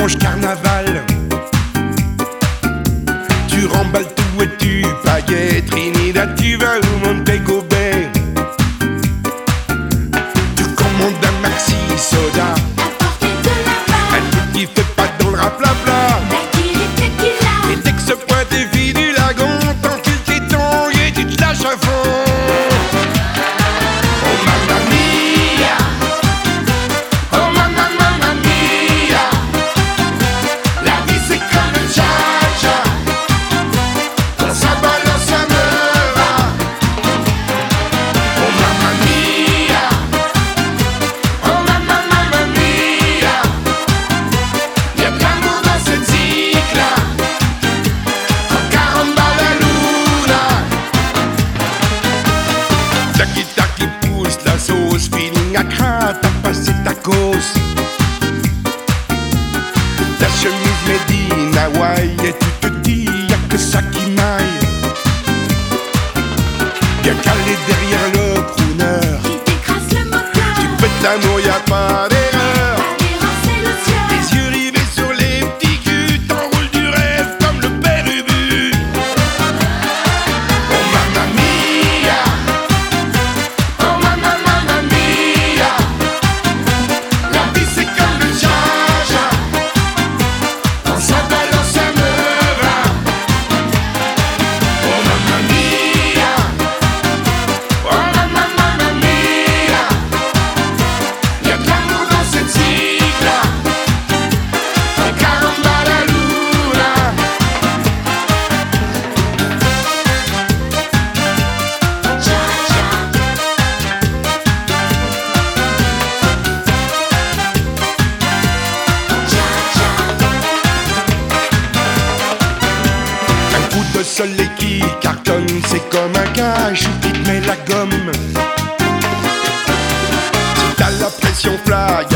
tronche carnaval. Tu remballes tout et tu paillettes. Trinidad, tu vas où Montego Bay. Tu commandes un maxi soda. Un truc qui fait pas dans le rap blabla. Et dès que ce point des filles du lagon, t'enfiles tes tongs et tu te lâches à fond. Oh mamma mia, oh mamma mamma mia. La vie c'est comme un cha-cha. Quand ça balance ça me va. Oh mamma mia, oh mamma mamma mia. Y'a de l'amour dans cette cycle-là. Oh caramba la luna. La guitare qui pousse la sauce, feeling à crainte, t'as passé ta cause. La chemise made in Hawaii et tu te dis y'a que ça qui maille. Bien calé derrière le crooner, tu pètes l'amour, y'a pas d'erreur. Les yeux rivés sur les petits culs, t'enroules du rêve comme le père Ubu. Oh mamma mia, oh mamma mamma mia. La vie c'est comme le cha-cha. Quand ça balance ça me va. Oh mamma mia, oh mamma mamma mia. Y'a de l'amour dans cette cycle-là. Oh caramba la luna. Un coup de soleil qui cartonne, c'est comme un cache qui te met la gomme. Si t'as la pression flag,